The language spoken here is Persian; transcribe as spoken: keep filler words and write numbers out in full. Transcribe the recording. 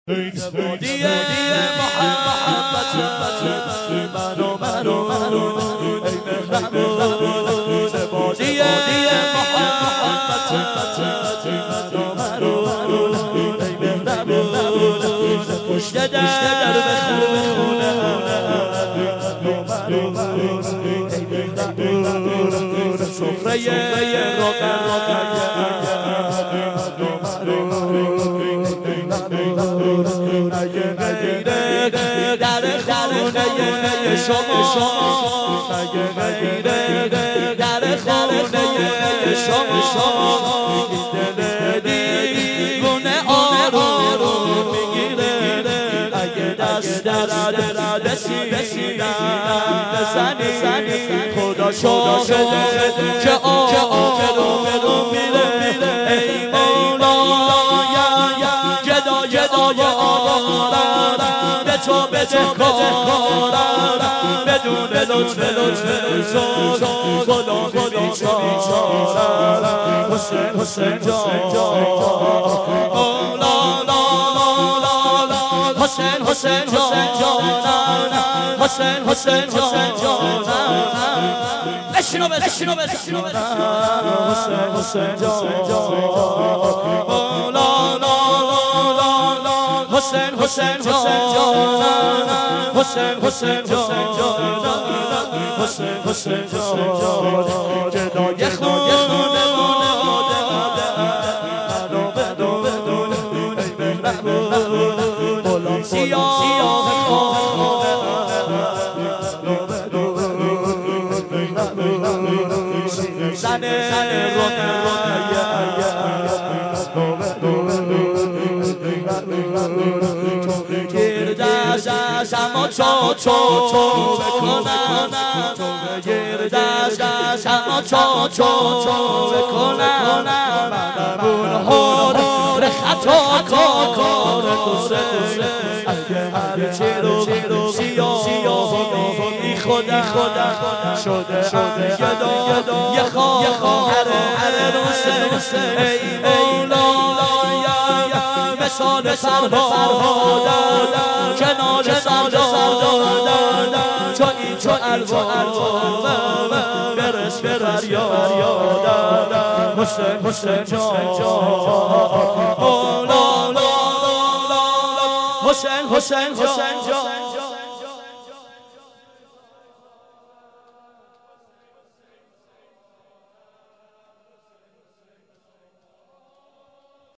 دیه محبت منو منو منو ای مهربون دیه محبت منو منو ای مهربون پشت در بخونه سفره روغن در خانه شما غیر در خانه شما دل دیوونه آروم میگیره اگه دست درد بسیدن بزنی خدا شاهده که آروم میره ای مولا گدا گدای آدارم به تو بدهکارم بدون لطف لطف زود غلام بیچارم حسین حسین جان لا لا لا حسین حسین جان حسین حسین جان بشینو بشینو بشینو حسین حسین جان لا لا حسین حسین جان حسین حسین جان حسین حسین جان گدای خونه منو بدون ای مهربون غلام سیاه خانه منو بدون زنه اما چو چو چو بکنم تو گردش اما چو چو چو بکنم منمون هر خطا کار کسه اگه هرچی رو سیاه بی خودم شده گدا یه خواهر عروسه ای مولا مثال فرهادم کنار سردادم تو این تو الوان برس به فریادم حسین حسین جان لا لا لا حسین حسین جان